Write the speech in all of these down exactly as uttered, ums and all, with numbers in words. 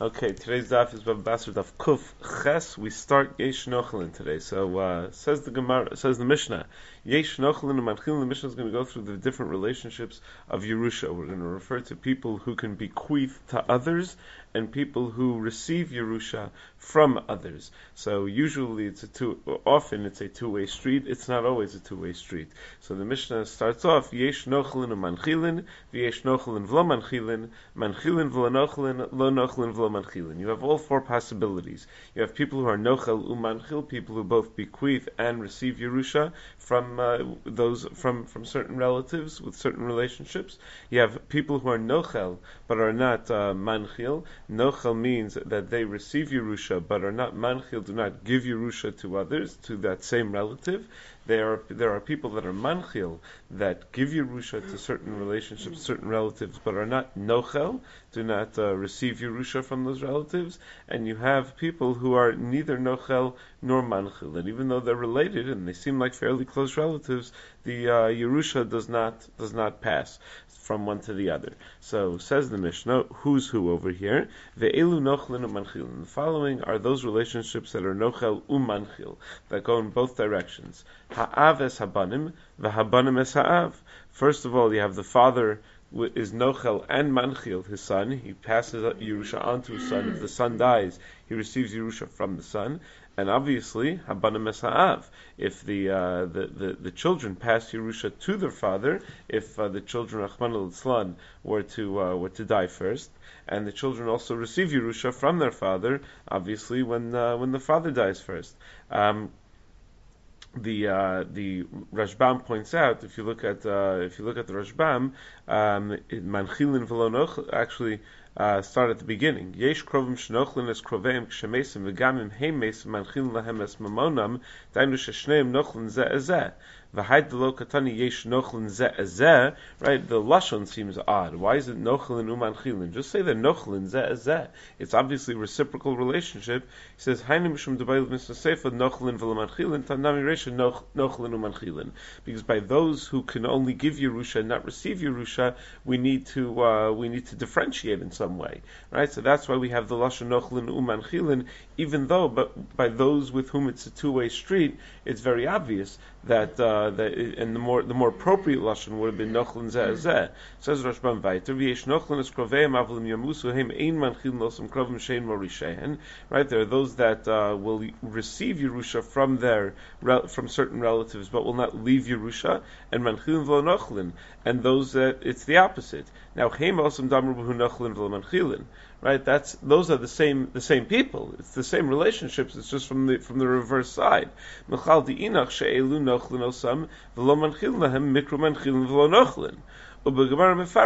Okay, today's daf is Bab Basra Daf Kuf Ches. We start Yesh Nochlin today. So uh, says the Gemara, says the Mishnah. Yesh Nochlin and Manchilin. The Mishnah is going to go through the different relationships of Yerusha. We're going to refer to people who can bequeath to others and people who receive Yerusha from others. So usually it's a two. Often it's a two-way street. It's not always a two-way street. So the Mishnah starts off Yesh Nochlin and Manchilin, Yesh Nochlin v'lo Manchilin, Manchilin v'lo Nochlin, lo Nochlin v'lo Manchilin. You have all four possibilities. You have people who are nochel umanchil, people who both bequeath and receive Yerusha from uh, those from, from certain relatives with certain relationships. You have people who are nochel but are not uh, manchil. Nochel means that they receive Yerusha but are not manchil, do not give Yerusha to others, to that same relative. There are there are people that are manchil that give Yerusha to certain relationships, certain relatives, but are not nochel, do not uh, receive Yerusha from those relatives. And you have people who are neither nochel nor manchil, and even though they're related and they seem like fairly close relatives, the uh, Yerusha does not does not pass from one to the other. So says the Mishnah, who's who over here? Ve'elu nochlin u'manchilin. The following are those relationships that are nochel u'manchil, that go in both directions. Ha'av es habanim, v'habanim es ha'av. First of all, you have the father is nochel and manchil, his son. He passes Yerusha on to his son. If the son dies, he receives Yerusha from the son. And obviously, habanim es ha'av. If the, uh, the, the the children pass Yerusha to their father, if uh, the children Rachmana litzlan were to uh, were to die first, and the children also receive Yerusha from their father, obviously when uh, when the father dies first. Um, The uh, the Rashbam points out, if you look at uh, if you look at the Rashbam, um, manchilin v'lo noch actually uh, start at the beginning. Yesh krovim shnochlin es kroveim kshemesim v'gamim heim mesim manchilin lahem es mamonam dainu sheshneim nochlin zeh ezeh. V'haid lo katani yesh nochlin zeh ezeh. Right, the lashon seems odd. Why is it nochlin umanchilin? Just say the nochlin zeh ezeh. It's obviously a reciprocal relationship. He says haynim shum debayil misna sefer nochlin v'lo manchilin tanami reisha nochlin umanchilin. Because by those who can only give Yerusha and not receive Yerusha, we need to uh, we need to differentiate in some way, right? So that's why we have the lashon nochlin umanchilin. Even though, but by those with whom it's a two-way street, it's very obvious that uh, that it, and the more the more appropriate lashon would have been nochlin zeh zeh. Says Rashbam Vayter, v'yesh nochlin es kroveim avlim yamusu heim ein manchilin losam krovim shein morishehen. Right, there are those that uh, will receive Yerusha from their from certain relatives, but will not leave Yerusha, and manchilin v'lo nochlin, and those that it's the opposite. Now, heim osam damru b'hu nochlin v'lo manchilin. Right, that's those are the same the same people. It's the same relationships. It's just from the from the reverse side. Mechal di'inach she'elu nochlin osam v'lo manchilin lahem mikru manchilin v'lo nochlin. And the Gemara is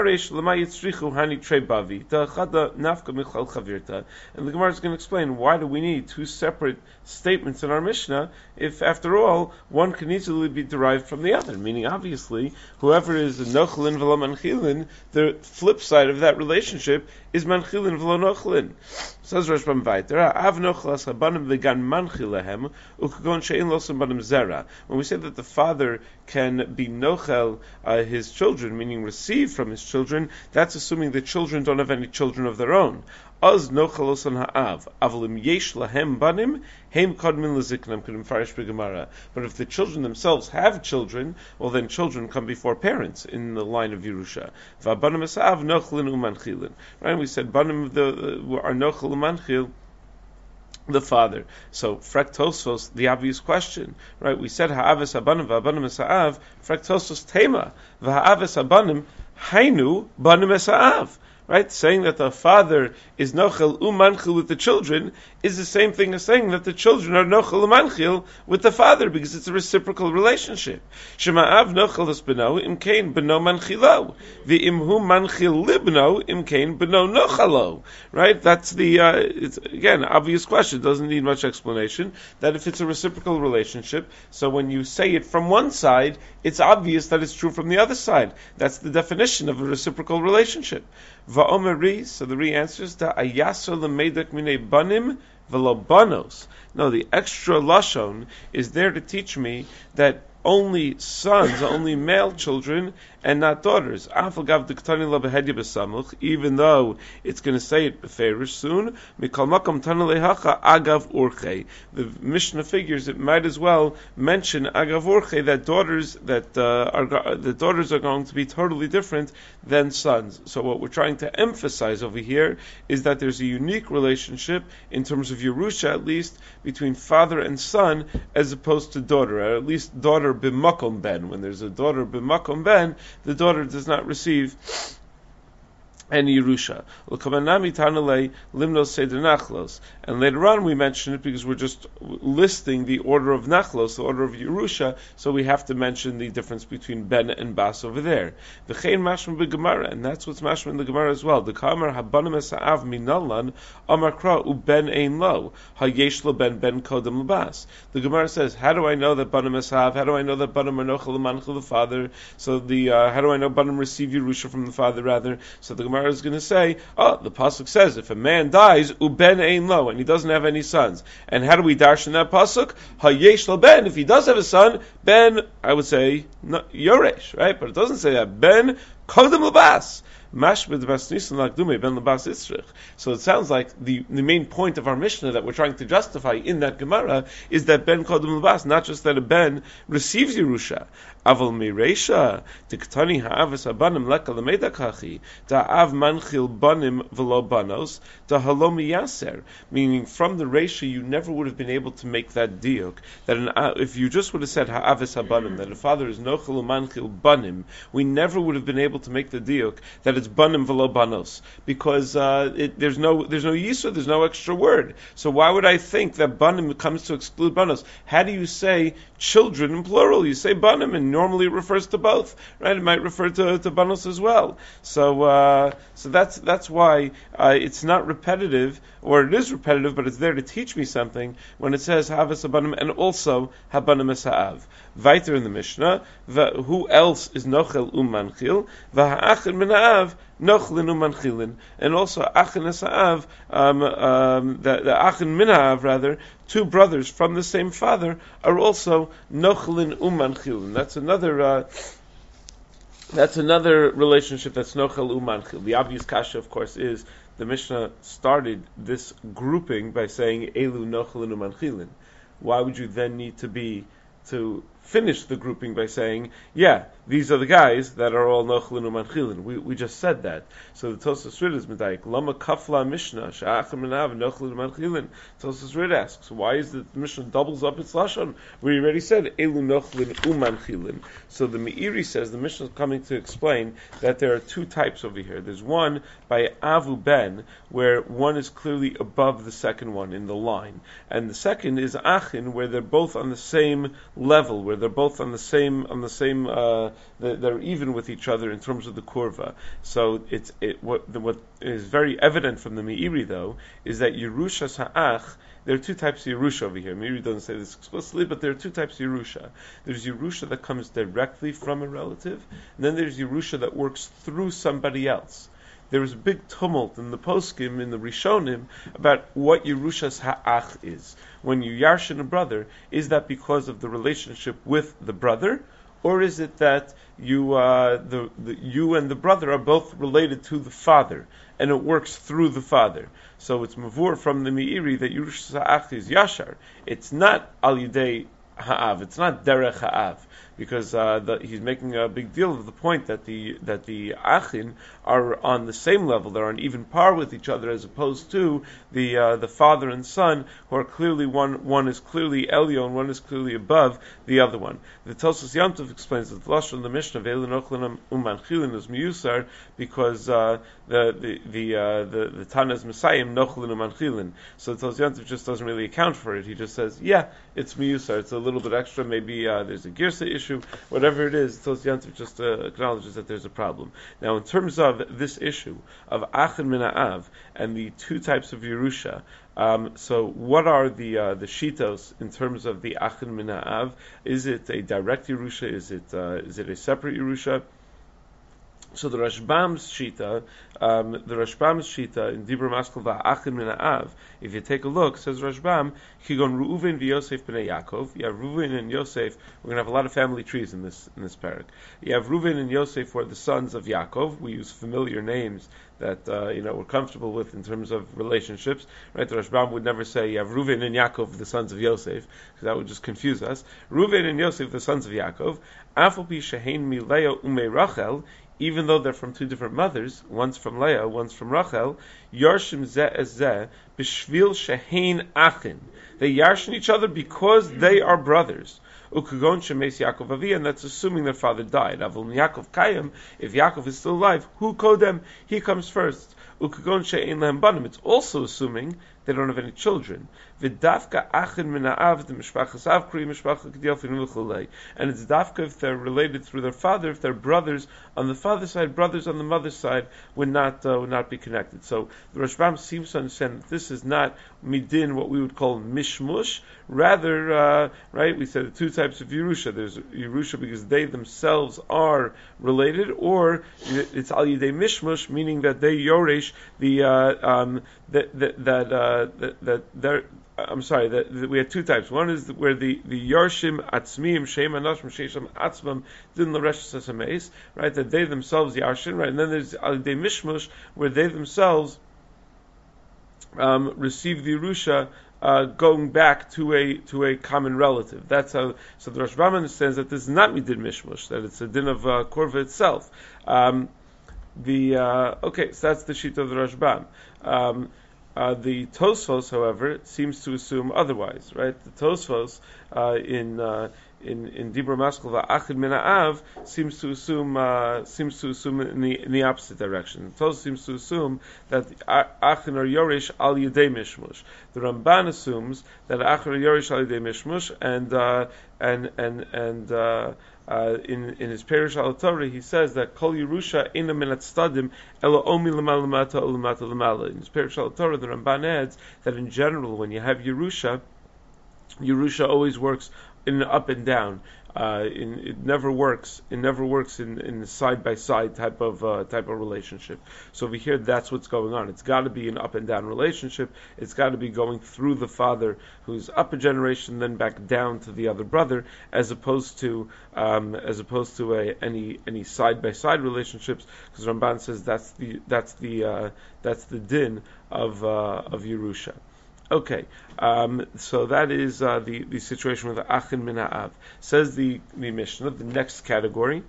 going to explain, why do we need two separate statements in our Mishnah if, after all, one can easily be derived from the other? Meaning, obviously, whoever is a nochlin v'lo manchilin, the flip side of that relationship is manchilin v'lo nochlin. Says Rashbam Vayter, Av nochlas habanim v'gan manchil lehem u'kagon she'in losam banim zera. When we say that the father can be nochel uh, his children, meaning receive from his children, that's assuming the children don't have any children of their own. Az nochel osan ha'av, avalim yesh lahem banim, heim kodmin leziknam, could farish b'gemara. But if the children themselves have children, well then children come before parents in the line of Yerusha. V'abanim esav nochlin umanchilin. Right, we said banim the uh, are nochel umanchil, the father. So, Frektosos, the obvious question, right? We said ha'aves habanim v'habanim esa'av. Frektosos tema v'ha'aves habanim hainu banim esa'av. Right? Saying that the father is nochel umanchil with the children is the same thing as saying that the children are nochel umanchil with the father, because it's a reciprocal relationship. Shema'av nochel es beno imkein beno manchilo, v'imhu manchil libno imkein beno nochalo. Right? That's the uh, it's again obvious question. Doesn't need much explanation. That if it's a reciprocal relationship, so when you say it from one side, it's obvious that it's true from the other side. That's the definition of a reciprocal relationship. Va'omeri, so the re answers that ayaso lemedek minei banim v'lo banos. No, the extra lashon is there to teach me that only sons, only male children, and not daughters. Even though it's going to say it beferish soon, agav urche. The Mishnah figures it might as well mention agav urche, that daughters that uh, are the daughters are going to be totally different than sons. So what we're trying to emphasize over here is that there's a unique relationship in terms of Yerusha, at least between father and son, as opposed to daughter, or at least daughter b'makom ben. When there's a daughter b'makom ben, the daughter does not receive any Yerusha. And later on we mention it because we're just listing the order of Nachlos, the order of Yerusha, so we have to mention the difference between Ben and Bas over there. And that's what's mashma in the Gemara as well. The Kamar habanim esa'av minalan amar kra uben ein lo hayesh lo ben ben kodem lebas. The Gemara says, how do I know that banim esa'av? How do I know that banim are nochel l'manchel the father? So the uh, how do I know banim receive Yerusha from the father rather? So the Gemara is going to say, oh, the pasuk says if a man dies, uben ein lo, and he doesn't have any sons. And how do we darshan that pasuk? Hayesh lo ben. If he does have a son, ben, I would say no, yoresh, right? But it doesn't say that. Ben kodem lebas. So it sounds like the, the main point of our Mishnah that we're trying to justify in that Gemara is that Ben Kodem Lebas, not just that a Ben receives Yerusha. Aval Mireisha, Tiktani Ha'avas Abanim Leka Lameda Kachi, Ta'av Manchil Banim Velo Banos, Ta'halomi Yaser. Meaning from the Reisha you never would have been able to make that diuk. That an, uh, if you just would have said Ha'avas Abanim, that a father is Nochel Manchil Banim, we never would have been able to make the diuk that it's banim v'lo banos, because uh, it, there's no there's no yisur, there's no extra word. So why would I think that banim comes to exclude banos? How do you say children in plural? You say banim, and normally it refers to both, right? It might refer to, to banos as well. So uh, so that's that's why uh, it's not repetitive, or it is repetitive, but it's there to teach me something when it says havas banim and also habanim esa'av. Weiter in the Mishnah, who else is nochel umanchil? V'ha'achin mina'av nochlin umanchilin. And also achin esa'av, um, um, the, the achin mina'av rather, two brothers from the same father are also nochlin umanchilin. That's another. Uh, that's another relationship that's nochel umanchil. The obvious kasha, of course, is the Mishnah started this grouping by saying elu nochlin umanchilin. Why would you then need to be to finish the grouping by saying, yeah, these are the guys that are all nochlin umanchilin? We we just said that. So the Tosfos Rid is medayik. Lama kafla Mishnah she'achim menav nochlin umanchilin. Tosfos Rid asks, why is the Mishnah doubles up its lashon? We already said elu nochlin umanchilin. So the Meiri says the Mishnah is coming to explain that there are two types over here. There's one by avu ben, where one is clearly above the second one in the line, and the second is achin, where they're both on the same level, where they're both on the same on the same uh, they're, they're even with each other in terms of the kurva. So it's it, what the, what is very evident from the Meiri though is that Yerushas ha'ach. There are two types of Yerusha over here. Meiri doesn't say this explicitly, but there are two types of Yerusha. There's Yerusha that comes directly from a relative, and then there's Yerusha that works through somebody else. There was a big tumult in the poskim, in the Rishonim, about what Yerushas ha'ach is. When you yarshin a brother, is that because of the relationship with the brother, or is it that you, uh, the, the you and the brother are both related to the father, and it works through the father? So it's mavur from the Meiri that Yerushas ha'ach is yashar. It's not al yidei ha'av. It's not derech ha'av. Because uh, the, he's making a big deal of the point that the that the achin are on the same level, they're on even par with each other, as opposed to the uh, the father and son, who are clearly one one is clearly elyon, one is clearly above the other one. The Tosfos Yom Tov explains that the lashon of the Mishnah ve'elin ochlin umanchilin is miyusar because uh, the the the uh, the, the Tana's Messiahim nochlin umanchilin. So the Tosfos Yom Tov just doesn't really account for it. He just says, yeah, it's miyusar. It's a little bit extra. Maybe uh, there's a girsa issue. Whatever it is, Tosfos Yom Tov just uh, acknowledges that there's a problem. Now, in terms of this issue of achin mina'av and the two types of Yerusha, um, so what are the uh, the shitos in terms of the achin mina'av? Is it a direct Yerusha? Is it uh, is it a separate Yerusha? So the Rashbam's Shita, um, the Rashbam's Shita in Dibur Maskal Va'achin Min Ha'av, if you take a look, says Rashbam, Kigon Reuven v'Yosef b'nei Yaakov. You have Reuven and Yosef. We're going to have a lot of family trees in this in this parak. You have Reuven and Yosef who are the sons of Yaakov. We use familiar names that uh, you know we're comfortable with in terms of relationships, right? The Rashbam would never say you have Reuven and Yaakov, the sons of Yosef, because that would just confuse us. Reuven and Yosef, the sons of Yaakov. Afopi shehein mi Leah umei Rachel. Even though they're from two different mothers, one's from Leah, one's from Rachel, Yarshim zeh ez zeh, b'shvil shehein achin. They yarshin each other because they are brothers. Ukagon shemes Yaakov avi, and that's assuming their father died. Avol Yaakov kayim, if Yaakov is still alive, who kodem? He comes first. Ukagon she'ein lehem banim. It's also assuming they don't have any children. V'dafka achin min ha'av the mishpachas avkri mishpachas g'dielfin v'chulei. And it's dafka if they're related through their father, if they're brothers on the father's side, brothers on the mother's side would not uh, would not be connected. So the Rashbam seems to understand that this is not midin, what we would call mishmush. Rather, uh, right? We said the two types of Yerusha. There's Yerusha because they themselves are related, or it's al yidei mishmush, meaning that they yoresh the uh, um, that that that, uh, that, that they're. I'm sorry, that, that we had two types. One is where the the Yarshim Atzmim Shem Anoshim Sheisham Atzmam Din L'Resh Sasameis, right? That they themselves Yarshin, right? And then there's Al Yidei Mishmush, where they themselves um, receive the Yerusha uh, going back to a to a common relative. That's how. So the Rashbam understands that this is not Midin Mishmush, that it's a din of uh, Korva itself. Um, the uh, okay, so that's the sheet of the Rashbam. Um, Uh, the Tosfos, however, seems to assume otherwise, right? The Tosfos uh, in uh, in in Dibur Maskal Va'achid Min Ha'av seems to assume uh, seems to assume in the in the opposite direction. The Tosfos seems to assume that Achin or Yorish al Yedei Mishmush. The Ramban assumes that Achin or Yorish al Yedei Mishmush, and uh, and and and uh, Uh, in in his Perish al Torah, he says that Kol Yerusha ina min atztadim elo omi lamala lamata ulamata lamala. In his Perish al Torah, the Ramban adds that in general, when you have Yerusha, Yerusha always works in up and down. Uh, in, it never works. It never works in in side by side type of uh, type of relationship. So over here, that's what's going on. It's got to be an up and down relationship. It's got to be going through the father, who's up a generation, then back down to the other brother, as opposed to um, as opposed to a, any any side by side relationships. Because Ramban says that's the that's the uh, that's the din of uh, of Yerusha. Okay, um, so that is uh, the, the situation with the Achin Min Ha'av. Says the, the Mishnah, the next category,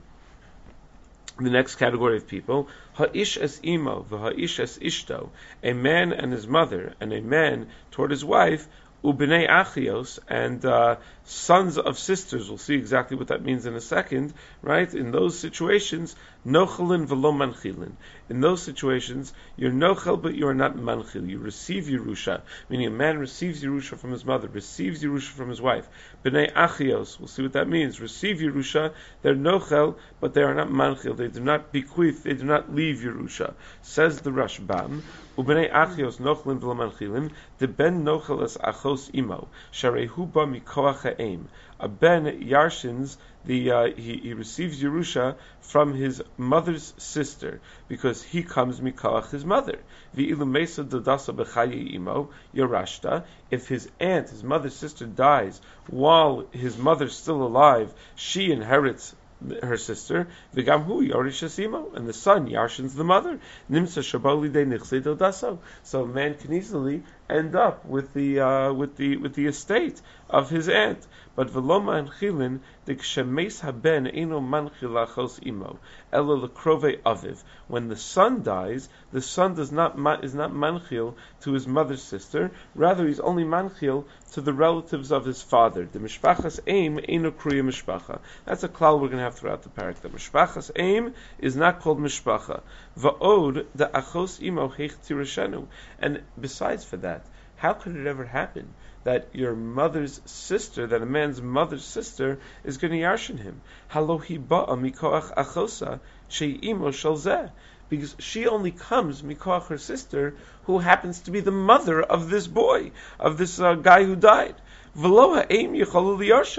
the next category of people, Ha'ish es imo, v'ha'ish es ishto, a man and his mother, and a man toward his wife, ubnei achios, and uh, sons of sisters. We'll see exactly what that means in a second, right? In those situations, nochelin v'lo manchilin. In those situations, you're nochel, but you are not manchil. You receive Yerusha, meaning a man receives Yerusha from his mother, receives Yerusha from his wife. Bnei achios, we'll see what that means. Receive Yerusha, they're nochel, but they are not manchil. They do not bequeath, they do not leave Yerusha. Says the Rashbam, ubnei achios nochelin v'lo manchilin, the ben nochel es achos imo, sharehu ba mikoach ha'em. A ben yarshins, the uh, he, he receives Yerusha from his mother's sister because he comes mikoach his mother. V'ilu mesa dodasa b'chayi imo yarashta. If his aunt, his mother's sister, dies while his mother's still alive, she inherits her sister. V'gamhu yorishasimo, and the son yarshins the mother. Nimsa shabali de nichse dodaso. So a man can easily end up with the uh, with the with the estate of his aunt. But v'lo manchilin the kshemes haben eno manchil achos imo elo lekrove aviv. When the son dies, the son does not is not manchil to his mother's sister. Rather, he's only manchil to the relatives of his father. The mishpachas aim eno kriya mishpacha. That's a klal we're going to have throughout the parak. The mishpachas aim is not called mishpacha. Va'od the achos imo heich tirashenu. And besides for that, how could it ever happen that your mother's sister, that a man's mother's sister, is going to yarshin him? Halohi ba'a mikoach achosa she'imo shalzeh. Because she only comes mikoach her sister, who happens to be the mother of this boy, of this uh, guy who died. But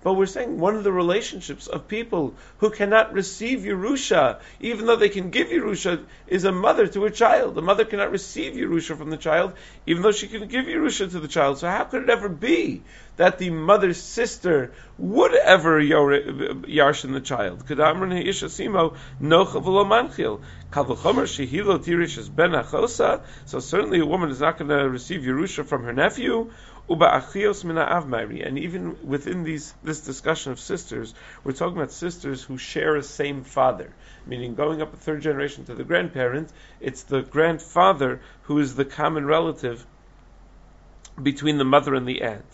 but we're saying one of the relationships of people who cannot receive Yerusha, even though they can give Yerusha, is a mother to a child. The mother cannot receive Yerusha from the child, even though she can give Yerusha to the child. So how could it ever be that the mother's sister would ever yarshin the child? So certainly a woman is not going to receive Yerusha from her nephew. And even within these this discussion of sisters, we're talking about sisters who share a same father, meaning going up a third generation to the grandparent, it's the grandfather who is the common relative between the mother and the aunt.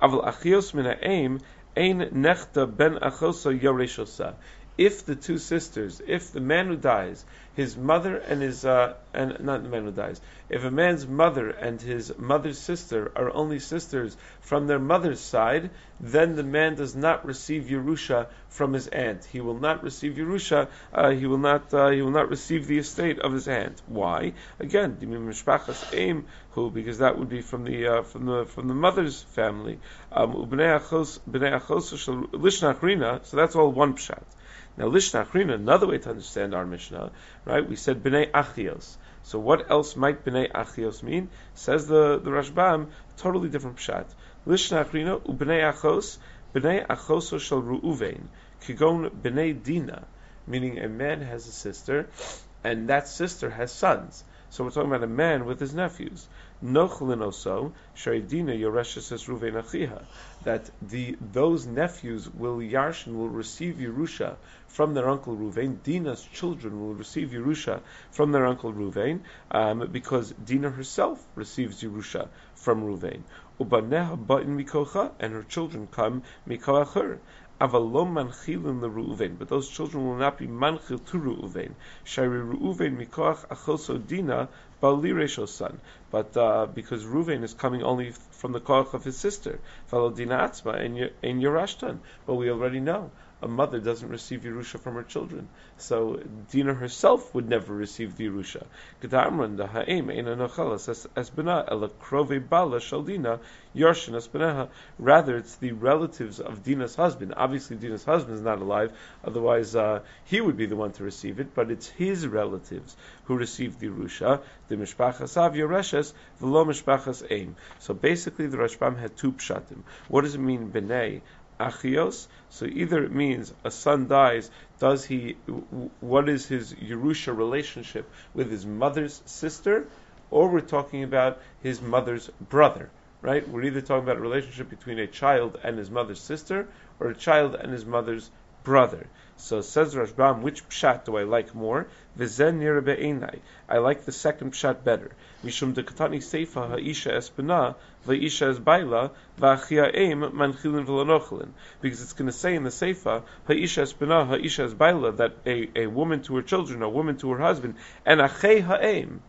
If the two sisters, if the man who dies, his mother and his, uh, and not the man who dies, if a man's mother and his mother's sister are only sisters from their mother's side, then the man does not receive Yerusha from his aunt. He will not receive Yerusha, uh, he will not, uh, he will not receive the estate of his aunt. Why? Again, who, because that would be from the, uh, from the, from the mother's family. Um, so that's all one pshat. Now, Lishna Achrina, another way to understand our Mishnah, right? We said Bnei Achios. So what else might Bnei Achios mean? Says the, the Rashbam, totally different pshat. Lishna Achrina, Ubnei Achos, Bnei Achoso shel Ru'uvein, Kigon Bnei Dina, meaning a man has a sister, and that sister has sons. So we're talking about a man with his nephews. Nochlin also, Shaydina Yoreshes es Ruvein Achiha, that the those nephews will Yarshin will receive Yerusha from their uncle Ruvain. Dina's children will receive Yerusha from their uncle Ruvain, um, because Dina herself receives Yerusha from Ruvain. Ubaneha ba'in mikocha, and her children come mikoach her. Avalom manchilin leReuven, but those children will not be manchil to Reuven. Shari Reuven mikoach achoso Dina ba'li resho son. But uh, because Reuven is coming only from the koach of his sister, follow Dina atzma and Yerashtan. But we already know a mother doesn't receive Yerusha from her children, so Dina herself would never receive the Yerusha. Kedamran the ha'em eina nochelas es bena ela krove bala shel Dina yarshin es beneha. Rather, it's the relatives of Dina's husband. Obviously, Dina's husband is not alive; otherwise, uh, he would be the one to receive it. But it's his relatives who receive the Yerusha. The mishpachas av yoreshes v'lo mishpachas eim. So basically, the Rashbam had two pshatim. What does it mean, bnei Achios? So either it means a son dies, does he, what is his Yerusha relationship with his mother's sister, or we're talking about his mother's brother, right? We're either talking about a relationship between a child and his mother's sister, or a child and his mother's brother. So says Rashbam, which pshat do I like more? V'zen nira be'enai. I like the second pshat better. Mishum dekatani seifa ha'isha es bena, va'isha es baila, va'achia eim manchilin v'lanochelin. Because it's going to say in the seifa, ha'isha es bena, ha'isha es baila, that a, a woman to her children, a woman to her husband, and achei ha'eim,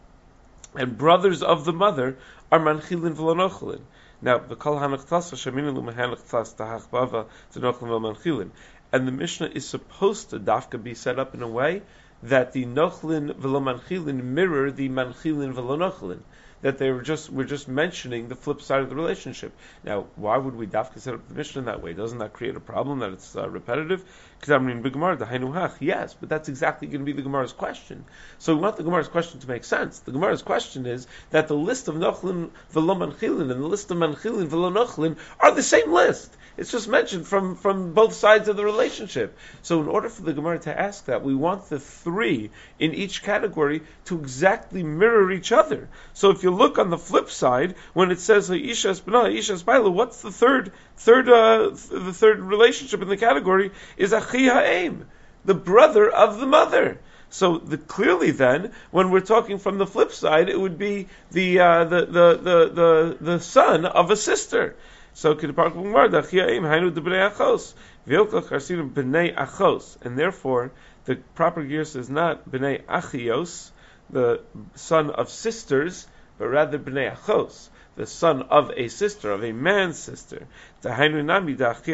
and brothers of the mother, are manchilin v'lanochelin. Now, v'kol hanachtas ha'shaminu l'mehanachtas tahach bava t'nochelin v'manchilin. And the Mishnah is supposed to dafka be set up in a way that the nochlin v'lo manchilin mirror the manchilin v'lo nochlin. That they were just we're just mentioning the flip side of the relationship. Now, why would we dafka set up the Mishnah in that way? Doesn't that create a problem that it's uh, repetitive? Yes, but that's exactly going to be the Gemara's question. So we want the Gemara's question to make sense. The Gemara's question is that the list of nochlin v'lo manchilin and the list of manchilin v'lo nochlin are the same list. It's just mentioned from, from both sides of the relationship. So in order for the Gemara to ask that, we want the three in each category to exactly mirror each other. So if you look on the flip side, when it says Isha Espana, Isha Espaila, what's the third third uh, the third relationship in the category is Achi Ha'em, the brother of the mother. So the, clearly, then, when we're talking from the flip side, it would be the uh, the, the, the the the son of a sister. So and therefore the proper gears is not bnei achios, the son of sisters, but rather bnei achos, the son of a sister, of a man's sister. Right, and he says,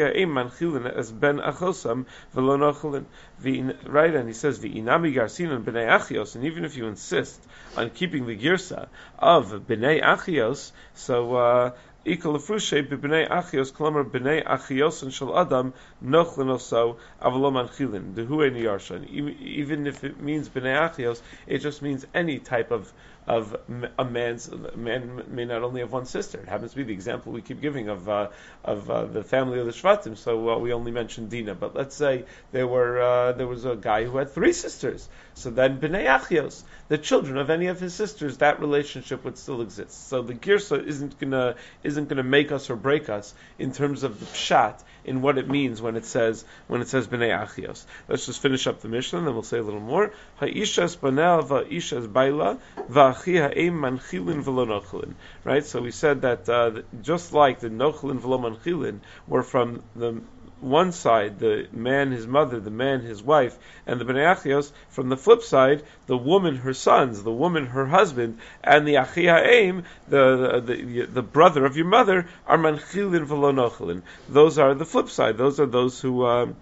V'inami garsinan b'nei achios, and even if you insist on keeping the girsa of b'nei achios, so uh, Ikal Frushe b'bnei Achios Klamer b'nei Achiosan Shel Adam Nochlin also Avalom Anchilin Dehu Ein Yarshan. Even if it means b'nei Achios, it just means any type of of a man's a man may not only have one sister. It happens to be the example we keep giving of uh, of uh, the family of the Shvatim. So uh, we only mentioned Dinah, but let's say there were uh, there was a guy who had three sisters. So then b'nei Achios, the children of any of his sisters, that relationship would still exist. So the Girsa isn't gonna isn't gonna make us or break us in terms of the pshat in what it means when it says when it says b'nei Achios. Let's just finish up the Mishnah, and then we'll say a little more. Ha'ishas banel va'ishas baila va'achi ha'em manchilin v'lo nochlin. Right. So we said that uh, just like the nochlin v'lo manchilin were from the one side, the man, his mother, the man, his wife, and the Bnei Achios, from the flip side, the woman, her sons, the woman, her husband, and the Achi Ha'em, the, the, the, the brother of your mother, are manchilin v'lo nochlin. Those are the flip side. Those are those who um,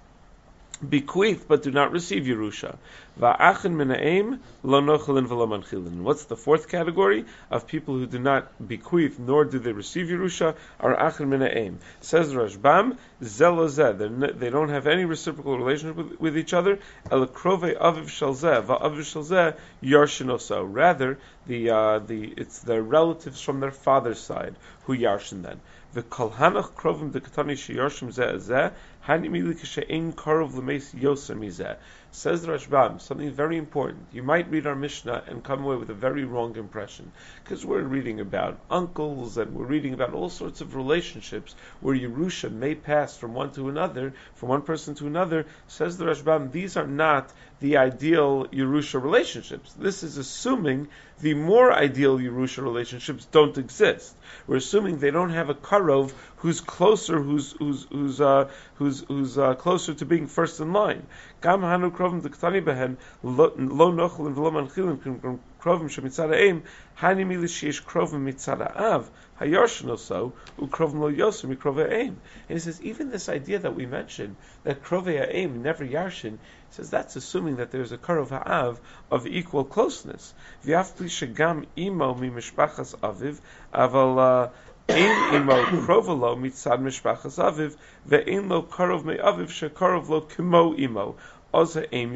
bequeath but do not receive Yerusha. Va'achin mina'em lo nochlin v'lo manchilin. What's the fourth category of people who do not bequeath nor do they receive Yerusha? Are achin mina'em. Says Rashbam, zelo zeh. They don't have any reciprocal relationship with, with each other. El krove aviv shel zeh va'aviv shel zeh yarshin oso. Rather, the uh, the it's their relatives from their father's side who yarshin then. The kolhanach krovim dekatani sheyarshim zeh zeh hanimili kishein karov lemeis yoser mizeh. Says the Rashbam, something very important. You might read our Mishnah and come away with a very wrong impression, because we're reading about uncles and we're reading about all sorts of relationships where Yerusha may pass from one to another, from one person to another. Says the Rashbam, these are not the ideal Yerusha relationships. This is assuming the more ideal Yerusha relationships don't exist. We're assuming they don't have a karov who's closer, who's who's who's uh, who's who's uh, closer to being first in line. Gam hanu krovim dektani behen lo nochlin v'lo manchilin krovim shemitzad ha'em hani mili sheish krovim mitzad ha'av hayarshin oso ukrovim lo yoser mikrov ha'em. And he says even this idea that we mentioned that krov ha'em never yarshin, he says that's assuming that there's a karov ha'av of equal closeness. V'afli shegam imo mi mishpachas aviv aval ein imo krova lo mitzad mishpachas aviv ve'ein lo karov me aviv shekarov lo kimo imo. So then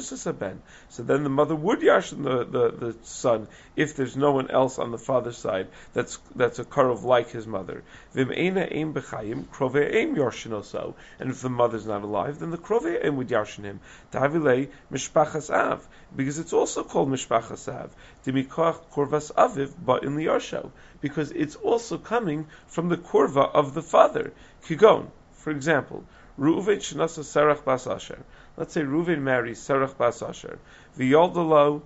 the mother would yarshin the, the, the son if there's no one else on the father's side that's that's a karov like his mother. And if the mother's not alive, then the krove would yarshin him. Because it's also called mishpachas av. Korvas aviv, but in the yarsho, because it's also coming from the korva of the father. Kigon, for example, Reuven shenasa Serach bas Asher. Let's say Reuven marries Serach bas Asher. V'yoldalo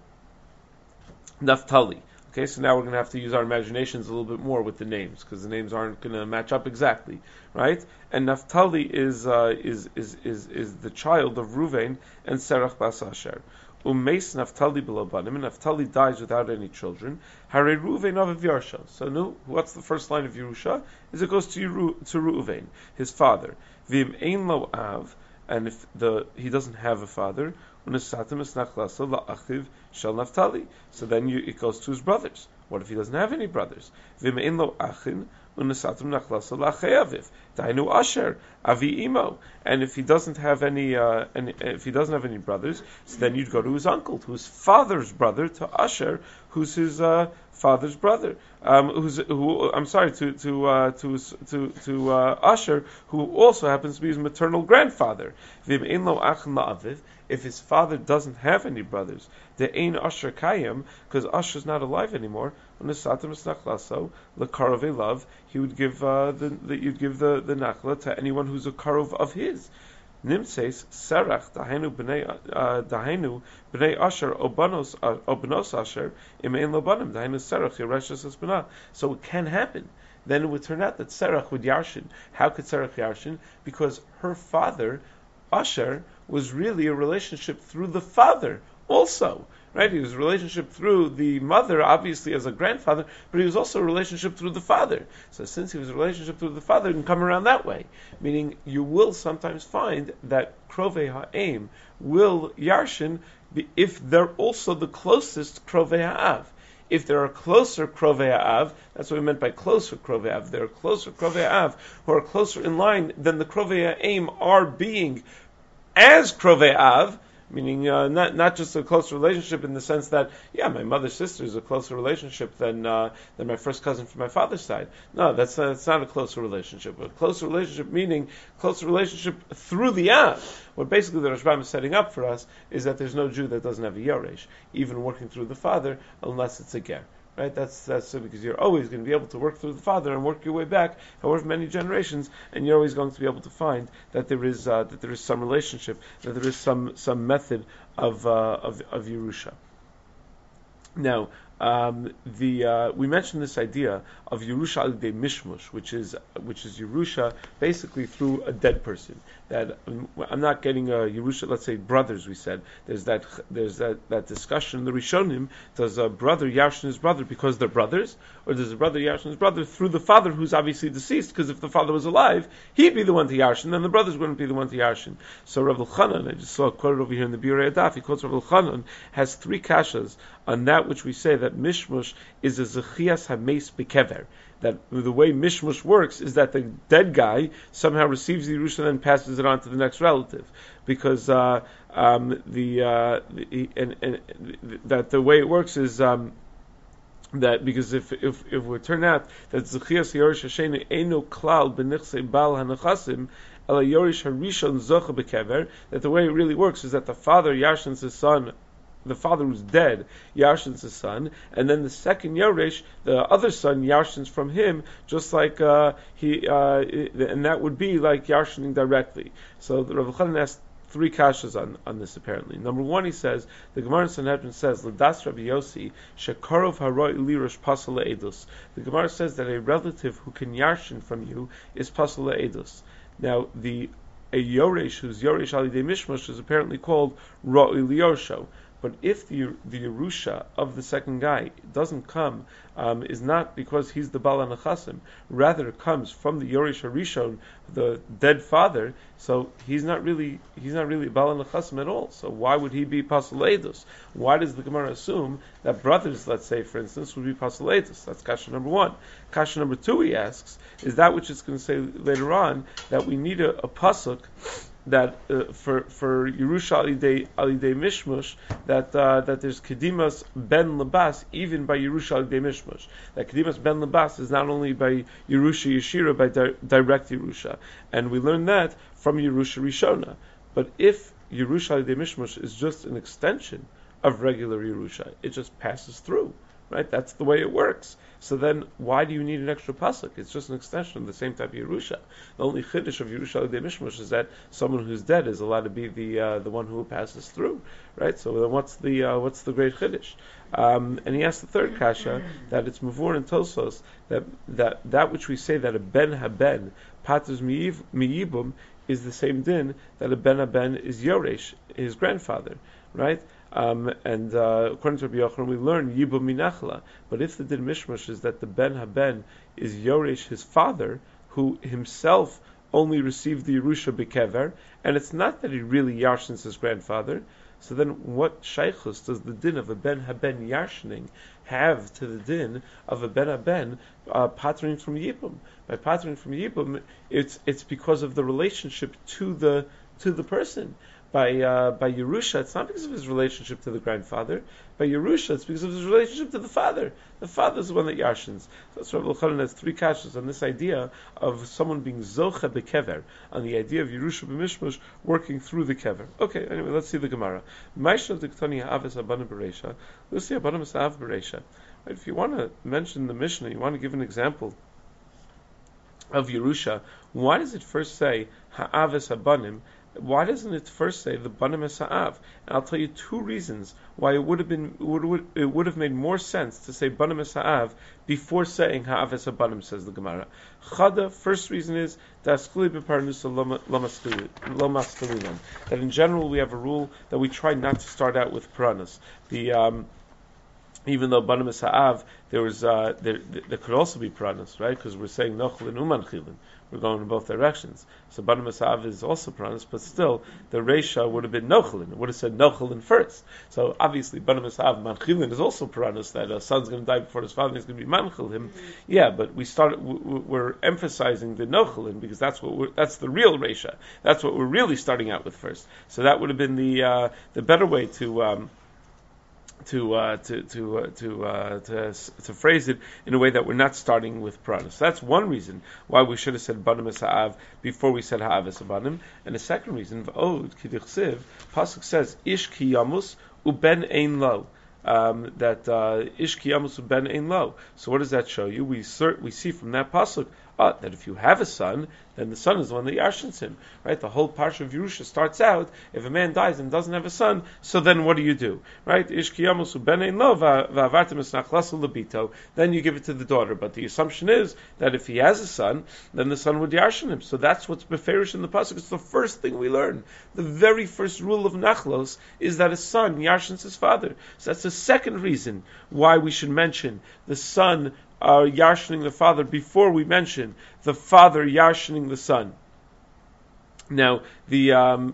Naphtali. Okay, so now we're going to have to use our imaginations a little bit more with the names, because the names aren't going to match up exactly, right? And Naphtali is uh, is, is is is the child of Reuven and Serach bas Asher. Umeis Naphtali below banim, and Naphtali dies without any children. Hare Reuven aviv yarsha. So no, what's the first line of Yerusha? Is it goes to Yeru, to Reuven, his father. Vim ein lo av, and if the he doesn't have a father, unesatim es nachlasa la'achiv shel Naphtali. So then you, it goes to his brothers. What if he doesn't have any brothers? Vim ein lo achin unesatim nachlasa la'achei aviv. Dainu asher avi imo. And if he doesn't have any, uh, any, if he doesn't have any brothers, so then you'd go to his uncle, to his father's brother, to Asher, who's his uh, father's brother. Um, who's who? I'm sorry, to to uh, to to to uh, Asher, who also happens to be his maternal grandfather. Vim ein lo achin la'aviv. If his father doesn't have any brothers, the ein Asher kayim, because Asher's not alive anymore. Unesatim es nachlaso lekarove love. He would give uh, the, the you'd give the the nachla to anyone who's a karov of his. Nimseis Serach Dahainu b'nei Dahainu b'nei Asher Obanos Obanos Asher Imein Lobanim Dahainu Serach Yereshus Esbana. So it can happen. Then it would turn out that Serach would yarshin. How could Serach yarshin? Because her father Asher was really a relationship through the father also. Right? He was a relationship through the mother, obviously as a grandfather, but he was also a relationship through the father. So since he was a relationship through the father, it can come around that way. Meaning you will sometimes find that Krove Ha'em will Yarshin if they're also the closest Krove Ha'av. If there are closer Krovei Av, that's what we meant by closer Krovei Av. There are closer Krovei Av who are closer in line than the Krovei Aim are being as Krovei Av, meaning uh, not not just a close relationship in the sense that, yeah, my mother's sister is a closer relationship than uh, than my first cousin from my father's side. No, that's not, that's not a closer relationship. A closer relationship meaning closer relationship through the Av. What basically the Rashbam is setting up for us is that there's no Jew that doesn't have a Yoresh, even working through the father, unless it's a Ger. Right? That's that's so because you're always going to be able to work through the father and work your way back, however many generations, and you're always going to be able to find that there is uh, that there is some relationship, that there is some some method of uh, of of Yerusha. Now, um, the uh, we mentioned this idea of Yerusha al yedei mishmush, which is which is Yerusha basically through a dead person. That um, I'm not getting a Yerusha. Let's say brothers. We said there's that there's that, that discussion in the Rishonim. Does a brother yarshin his brother because they're brothers, or does a brother yarshin his brother through the father who's obviously deceased? Because if the father was alive, he'd be the one to yarshin, then the brothers wouldn't be the one to yarshin. So Rav Elchanan, I just saw a quote over here in the Biurei Adaf. He quotes Rav Elchanan has three kashas on that which we say that mishmush is a zechias hameis bekever. That the way mishmush works is that the dead guy somehow receives the Yerusha and then passes it on to the next relative, because uh, um, the, uh, the and, and that the way it works is um, that because if if if it would turn out that zechias yorish hasheni eino klal benichsei bal hanachasim ela yorish harishon zocha bekever, that the way it really works is that the father yashins his son. The father who's dead yarshins his son, and then the second Yoresh, the other son, yarshins from him, just like uh, he, uh, and that would be like yarshining directly. So the Rav Elchanan asked three kashas on, on this apparently. Number one, he says, the Gemara in Sanhedrin says, L'das Rabbi Yossi, shekarov haroi lirosh pasal edus. The Gemara says that a relative who can yarshin from you is pasal edus. Now, the a Yoresh who's Yoresh al yedei mishmush is apparently called Roi Liyosho. But if the the Yerusha of the second guy doesn't come, um, is not because he's the Bal HaNachasim, rather it comes from the Yoresh HaRishon, the dead father. So he's not really he's not really Bal HaNachasim at all. So why would he be Pasal Eidos? Why does the Gemara assume that brothers, let's say for instance, would be Pasal Eidos? That's kasha number one. Kasha number two, he asks, is that which is going to say later on that we need a, a pasuk that uh, for for Yerusha al yedei mishmush that uh, that there's kedimas ben labas even by Yerusha al yedei mishmush. That kedimas ben labas is not only by Yerusha Yeshira, by di- direct Yerusha, and we learn that from Yerusha Rishona. But if Yerusha al yedei mishmush is just an extension of regular Yerusha, it just passes through. Right, that's the way it works. So then, why do you need an extra pasuk? It's just an extension of the same type of Yerusha. The only chiddush of Yerusha al yedei mishmush is that someone who's dead is allowed to be the uh, the one who passes through. Right. So then, what's the uh, what's the great chiddush? Um, and he asked the third kasha that it's mavur and tosos that that that which we say that a ben haben paters miyibum is the same din that a ben haben is Yoresh, his grandfather. Right. Um, and uh, according to Rabbi Yochanan, we learn Yibum Minachla. But if the din mishmash is that the ben haben is Yoresh, his father, who himself only received the Yerusha bekever, and it's not that he really yarshins his grandfather, so then what shaykhus does the din of a ben haben yarshining have to the din of a ben haben uh, pattering from Yibum? By pattering from Yibum, it's it's because of the relationship to the to the person. By uh, by Yerusha, it's not because of his relationship to the grandfather. By Yerusha, it's because of his relationship to the father. The father is the one that yarshins. So that's Rav Elchanan has three kashas on this idea of someone being zocha bekever, on the idea of Yerusha b'mishmush working through the kever. Okay, anyway, let's see the Gemara. Ma'ishna diktani ha'aves abanim bereisha. Let's see abanim ha'av bereisha. If you want to mention the Mishnah, you want to give an example of Yerusha, why does it first say ha'aves abanim? Why doesn't it first say the banim esa'av? And I'll tell you two reasons why it would have been would, would, it would have made more sense to say banim esa'av before saying ha'av esabanim, says the Gemara. Chada, first reason is that in general we have a rule that we try not to start out with puranas. The um, even though Banim Sa'av, there was uh, there, there could also be Pranas, right? Because we're saying Nochlin Umanchilin. We're going in both directions. So Banim Sa'av is also Pranas, but still, the Reisha would have been Nochlin. It would have said Nochlin first. So obviously, Banim Sa'av, Manchilin is also Pranas, that a son's going to die before his father, and he's going to be Manchil him. Yeah, but we started, we're emphasizing the Nochlin, because that's what we're, that's the real Reisha. That's what we're really starting out with first. So that would have been the, uh, the better way to, um, to uh, to to uh, to, uh, to to phrase it in a way that we're not starting with pranas. So that's one reason why we should have said banim ha'av before we said ha'avis banim. And the second reason, v'od kidichsiv, pasuk says ish ki yamus uben ein lo. Um, that uh, ish ki yamus uben ein lo. So what does that show you? We cert, we see from that pasuk uh, that if you have a son, then the son is the one that yarshins him, right? The whole parsha of Yerusha starts out, if a man dies and doesn't have a son, so then what do you do, right? Ish ki yamusu benein lo va'avartem es nachlasu lebito. Then you give it to the daughter, but the assumption is that if he has a son, then the son would yarshin him. So that's what's beferish in the pasuk. It's the first thing we learn. The very first rule of nachlos is that a son yarshins his father. So that's the second reason why we should mention the son uh, yarshining the father before we mention the father yarshining the son. Now, the um,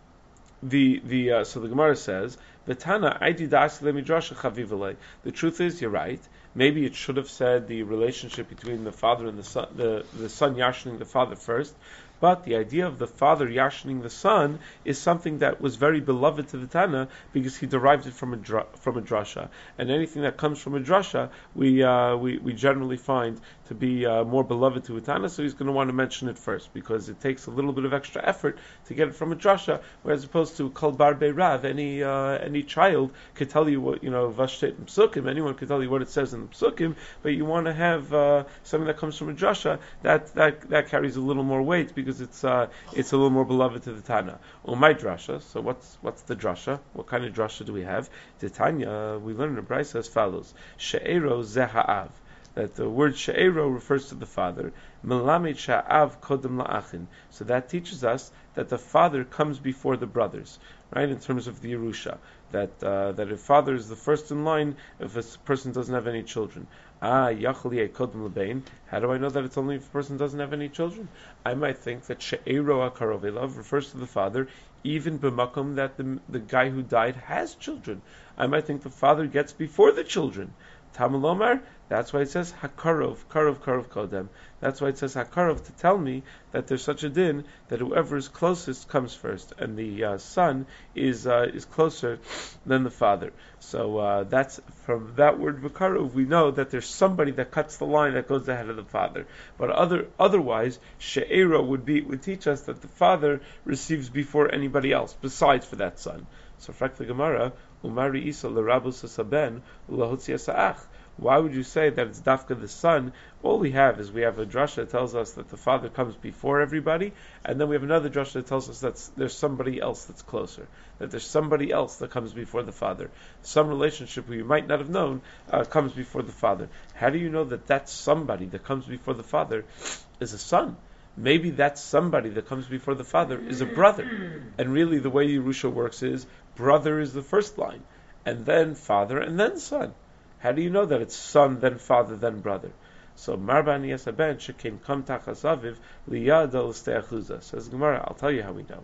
the the uh, so the Gemara says, "V'tana aidi das lemidrasha chaviv." The truth is, you're right. Maybe it should have said the relationship between the father and the son, the the son yarshining the father first. But the idea of the father yarshining the son is something that was very beloved to the Tana because he derived it from a dra- from a drasha, and anything that comes from a drasha, we uh, we we generally find to be uh, more beloved to a Tana. So he's going to want to mention it first because it takes a little bit of extra effort to get it from a drasha, whereas opposed to kol bar beirav, any uh, any child could tell you what you know vashtet and psukim. Anyone could tell you what it says in the psukim, but you want to have uh, something that comes from a drasha that that that carries a little more weight because it's uh, it's a little more beloved to the Tana. Oh, my drasha. So what's what's the drasha? What kind of drasha do we have? The Tanya, we learn in the Brisa as follows: She'ero zeha'av. That the word she'ero refers to the father. Melamed sha'av kodem la'achin. So that teaches us that the father comes before the brothers, right? In terms of the Yerusha, that uh, that if father is the first in line, if a person doesn't have any children. Ah, yachli kodem lebein. How do I know that it's only if a person doesn't have any children? I might think that she'ero akarovelav refers to the father, even b'makom that the the guy who died has children. I might think the father gets before the children. Tamalomar, that's why it says Hakarov, Karov, Karov Kodem. That's why it says Hakarov to tell me that there's such a din that whoever is closest comes first, and the uh, son is uh, is closer than the father. So uh, that's from that word Vakarov we know that there's somebody that cuts the line that goes ahead of the father. But other otherwise, She'era would be would teach us that the father receives before anybody else besides for that son. So frak the Gemara. Umari Isa l'Rabus Saben u'lahotzi Saach. Why would you say that it's dafka the son? All we have is we have a drasha that tells us that the father comes before everybody, and then we have another drasha that tells us that there's somebody else that's closer, that there's somebody else that comes before the father. Some relationship we might not have known uh, comes before the father. How do you know that that somebody that comes before the father is a son? Maybe that somebody that comes before the father is a brother. And really the way Yerusha works is brother is the first line, and then father, and then son. How do you know that it's son, then father, then brother? So Marban Yasaben Shekin Kam Tachasaviv Liyad al Steachuza. Says Gemara, I'll tell you how we know.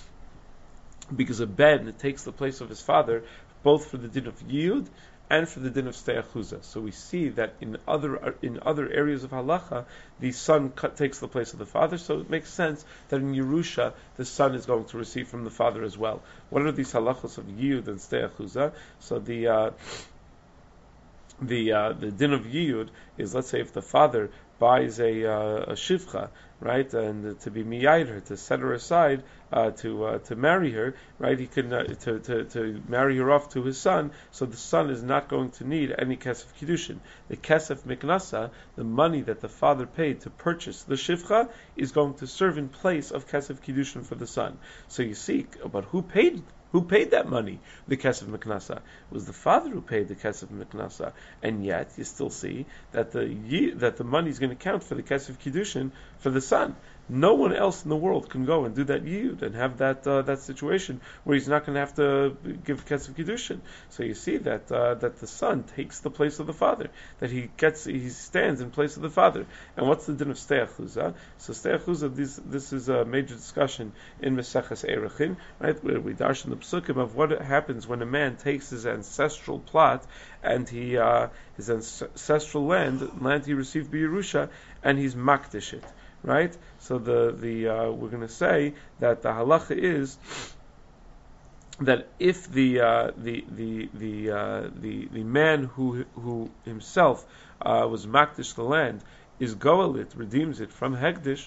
Because a ben takes the place of his father both for the din of Yud and for the din of Steachuza. So we see that in other in other areas of halacha, the son cut, takes the place of the father. So it makes sense that in Yerusha the son is going to receive from the father as well. What are these halachos of Yud and Steachuza? So the uh, the uh, the din of Yud is, let's say, if the father buys a, uh, a shivcha, right, and uh, to be miyayid her, to set her aside, uh, to uh, to marry her, right, he can uh, to, to to marry her off to his son, so the son is not going to need any kesef kiddushin. The kesef miknasa, the money that the father paid to purchase the shivcha, is going to serve in place of kesef kiddushin for the son. So you see, but who paid? Who paid that money? The Kesef Miknasa. It was the father who paid the Kesef Miknasa. And yet, you still see that the that the money is going to count for the Kesef Kiddushin for the son. no one else in the world can go and do that yiyud and have that uh, that situation where he's not going to have to give kesef kiddushin. So you see that uh, that the son takes the place of the father, that he gets he stands in place of the father. And what's the din of stei achuzah? So stei achuzah, this this is a major discussion in Meseches Erechin, right? Where we darshan the psukim of what happens when a man takes his ancestral plot and he uh, his ancestral land land he received by Yerusha and he's makdish it. Right, so the the uh, we're going to say that the halacha is that if the uh, the the the, uh, the the man who who himself uh, was makdish the land is goalit, redeems it from hegdish,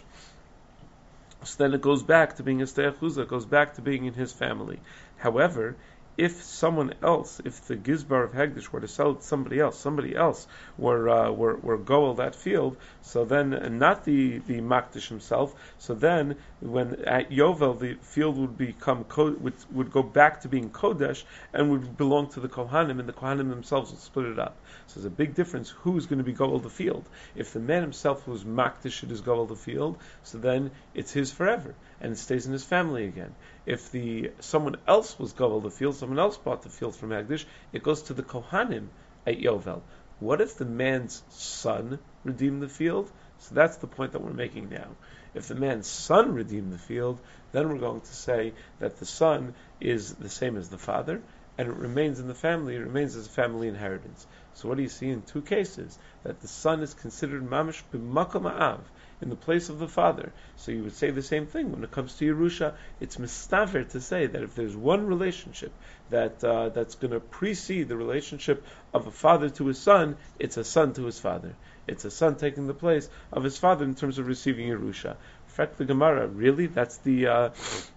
so then it goes back to being a stei achuzah, it goes back to being in his family. However, if someone else, if the Gizbar of Hegdish were to sell it to somebody else, somebody else were uh, were were goel that field, so then and not the the Makdish himself. So then, when at Yovel the field would become would would go back to being Kodesh and would belong to the Kohanim, and the Kohanim themselves would split it up. So there's a big difference who's going to be goel the field. If the man himself who's Makdish it is goel the field, so then it's his forever and it stays in his family again. If the someone else was goel the field, someone else bought the field from Hegdish, it goes to the Kohanim at Yovel. What if the man's son redeemed the field? So that's the point that we're making now. If the man's son redeemed the field, then we're going to say that the son is the same as the father, and it remains in the family, it remains as a family inheritance. So what do you see in two cases? That the son is considered mamish b'makom ha'av, in the place of the father. So you would say the same thing when it comes to Yerusha. It's mistaver to say that if there's one relationship that uh, that's going to precede the relationship of a father to his son, it's a son to his father. It's a son taking the place of his father in terms of receiving Yerusha. In fact, the Gemara, really, that's the... Uh,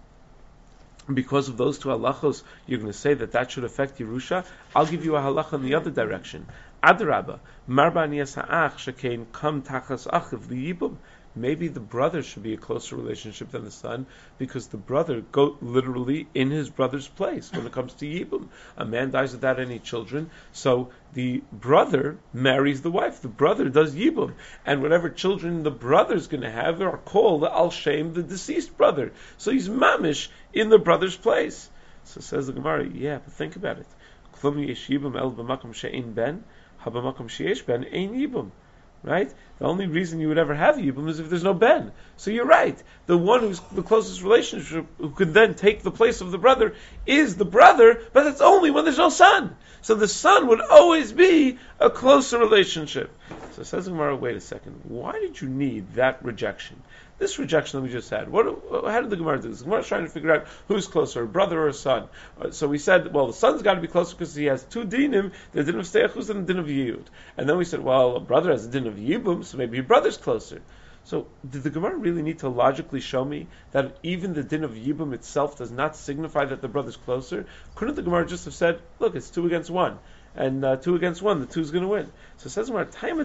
because of those two halachos, you're going to say that that should affect Yerusha? I'll give you a halacha in the other direction. Adrabah, marba niyas ha'ach shekein kam tachas achiv liyibum. Maybe the brother should be a closer relationship than the son, because the brother go literally in his brother's place when it comes to yibum. A man dies without any children, so the brother marries the wife. The brother does yibum, and whatever children the brother's going to have are called al shem the deceased brother. So he's mamish in the brother's place. So says the Gemara, yeah, but think about it. Klum yesh yibum el b'makom she'ein ben, ha b'makom she'esh ben ein yibum. Right? The only reason you would ever have Yibum is if there's no Ben. So you're right. The one who's the closest relationship, who could then take the place of the brother, is the brother, but it's only when there's no son. So the son would always be a closer relationship. So says Gemara, wait a second. Why did you need that rejection? This rejection that we just had, what, how did the Gemara do this? The Gemara is trying to figure out who's closer, a brother or a son. Uh, so we said, well, the son's got to be closer because he has two dinim, the din of stei achuzah and the din of yiyud. And then we said, well, a brother has a din of yibum, so maybe your brother's closer. So did the Gemara really need to logically show me that even the din of yibum itself does not signify that the brother's closer? Couldn't the Gemara just have said, look, it's two against one? And uh, two against one, the two's going to win. So it says,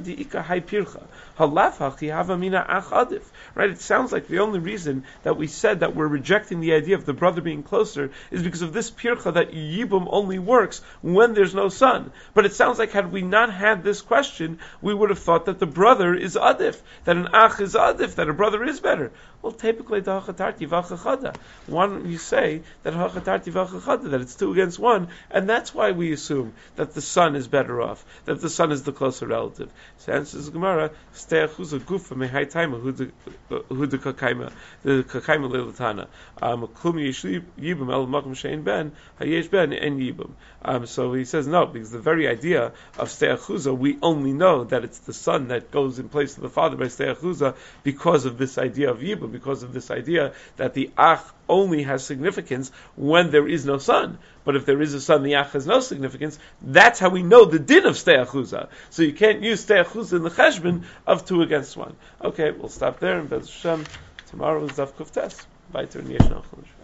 right? It sounds like the only reason that we said that we're rejecting the idea of the brother being closer is because of this pircha that yibum only works when there's no son. But it sounds like had we not had this question, we would have thought that the brother is adif, that an ach is adif, that a brother is better. Well, typically the hachatarti v'achachada. Why don't you say that hachatarti v'achachada, that it's two against one, and that's why we assume that the son is better off, that the son is the closer relative. So answers the Gemara, stei achuzah gufa mehai taima hu de kakaima, the kakaima lelatana. Klum yesh yibum el makom shein ben, hayesh ben en yibum. Um, so he says no, because the very idea of stei achuzah, we only know that it's the son that goes in place of the father by stei achuzah because of this idea of yibum, because of this idea that the ach only has significance when there is no son. But if there is a son, the ach has no significance. That's how we know the din of stei achuzah. So you can't use stei achuzah in the cheshbon of two against one. Okay, we'll stop there. And Bez Hashem, tomorrow is Daf Kuf Tes. Weiter in Yesh Nachal.